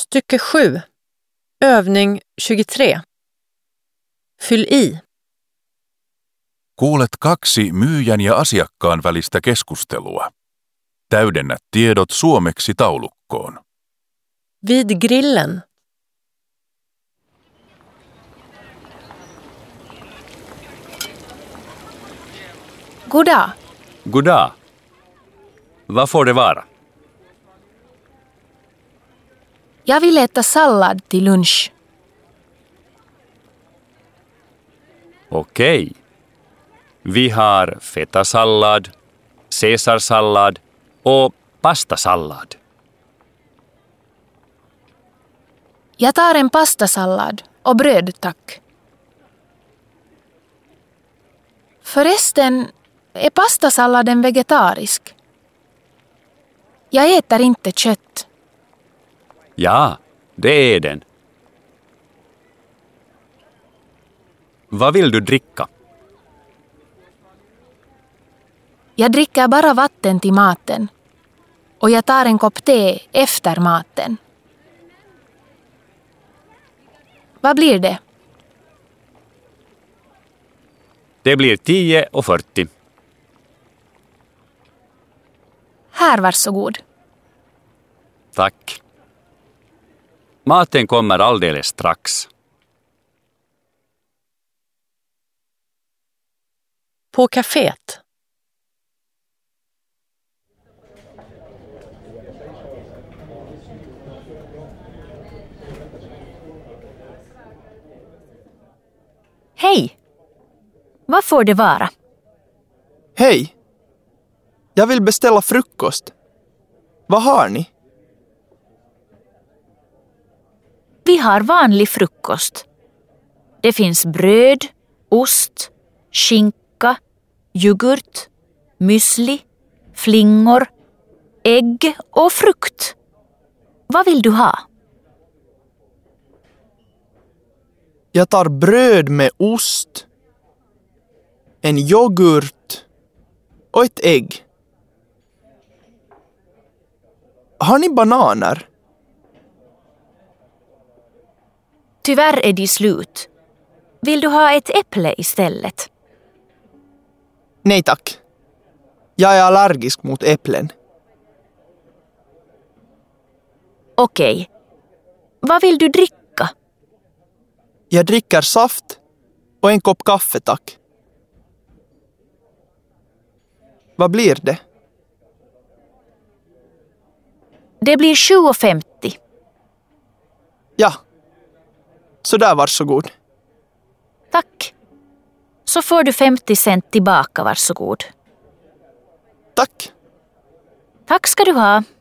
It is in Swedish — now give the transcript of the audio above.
Stycke 7. Övning 23. Fyll i. Kuulet 2 myyjän ja asiakkaan välistä keskustelua. Täydennä tiedot suomeksi taulukkoon. Vid grillen. Goddag. Goddag. Vad får det vara? Jag vill äta sallad till lunch. Okej. Vi har fetasallad, caesarsallad och pastasallad. Jag tar en pastasallad och bröd, tack. Förresten, är pastasalladen vegetarisk? Jag äter inte kött. Ja, det är den. Vad vill du dricka? Jag dricker bara vatten till maten. Och jag tar en kopp te efter maten. Vad blir det? Det blir 10:40. Här, varsågod. Tack. Maten kommer alldeles strax. På kaféet. Hej! Vad får det vara? Hej! Jag vill beställa frukost. Vad har ni? Vi har vanlig frukost. Det finns bröd, ost, skinka, yoghurt, müsli, flingor, ägg och frukt. Vad vill du ha? Jag tar bröd med ost, en yoghurt och ett ägg. Har ni bananer? Tyvärr är de slut. Vill du ha ett äpple istället? Nej tack. Jag är allergisk mot äpplen. Okej. Vad vill du dricka? Jag dricker saft och en kopp kaffe, tack. Vad blir det? Det blir 7:50. Ja. Så där, varsågod. Tack. Så får du 50 cent tillbaka, varsågod. Tack. Tack ska du ha.